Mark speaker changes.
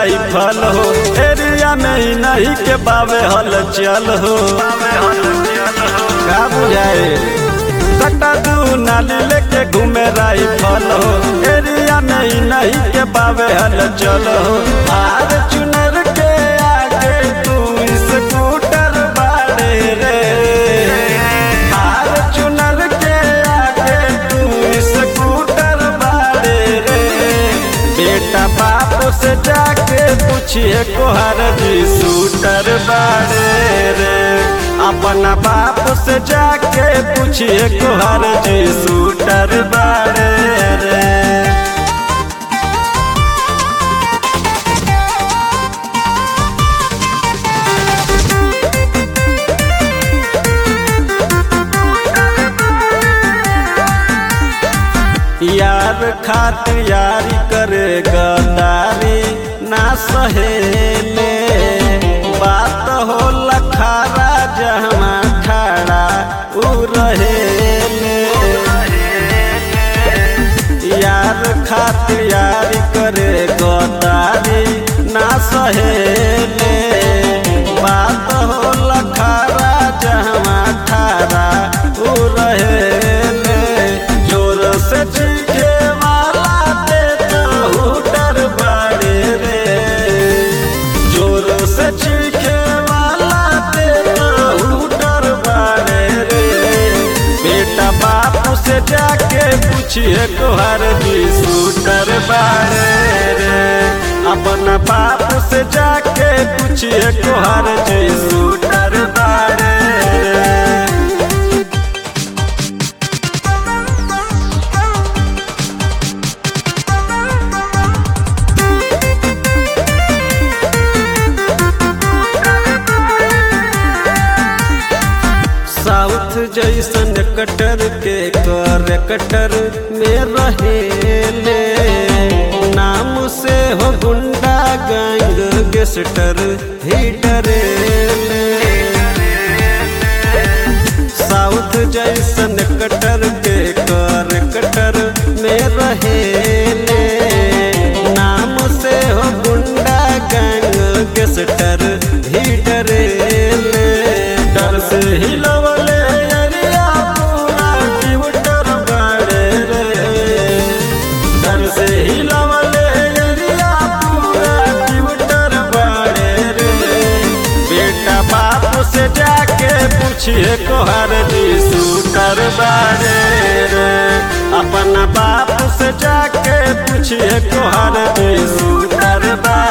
Speaker 1: Rifle हो, area में ही नहीं के बावे हल चल हो। का बुझाए कटा दू नाली लेके घूमे राइफल हो, एरिया में ही नहीं के बावे हल चल हो। आर चुनर के आगे तू स्कूटर बाड़े रे, आर चुनर के आगे तू स्कूटर बाड़े रे। बेटा बाप से जाके पूछिए कोहर जी शूटर बाड़े रे, अपना बाप से जाके पूछिए कोहर जी शूटर बाड़े रे। यार खातिर यारी करे गद्दारी ना सहेले, बात हो लखारा जहमा ठाड़ा उ रहेले। यार खातिर यारी करे गद्दारी ना सहेले, बात हो लखारा जहमा ठाड़ा उ रहेले। जोर से चीखे वाला देता हुटर बाड़े रे, जोर से चीखे वाला देता हुटर बाड़े रे। बेटा बाप से जाके पूछिए कोहर जी शूटर बाड़े रे, अपना बाप से जाके पूछिए कोहर जी शूटर बाड़े रे। साउथ जैसन कटर के कर कटर में रहेले, नाम से हो गुंडा गैंग गेस्टर ही डरेले। साउथ जैसन कटर के कर कटर में रहेले, नाम से हो गुंडा गैंग गेस्टर ही डरेले। डर से हिलवले एरिया पूरा ट्विटर बाड़े रे, डर से हिलवले एरिया पूरा ट्विटर बाड़े रे। बेटा बाप से जाके पूछिए कोहर जी शूटर बाड़े रे, अपना बाप से जाके पूछिए कोहर जी शूटर बाड़े।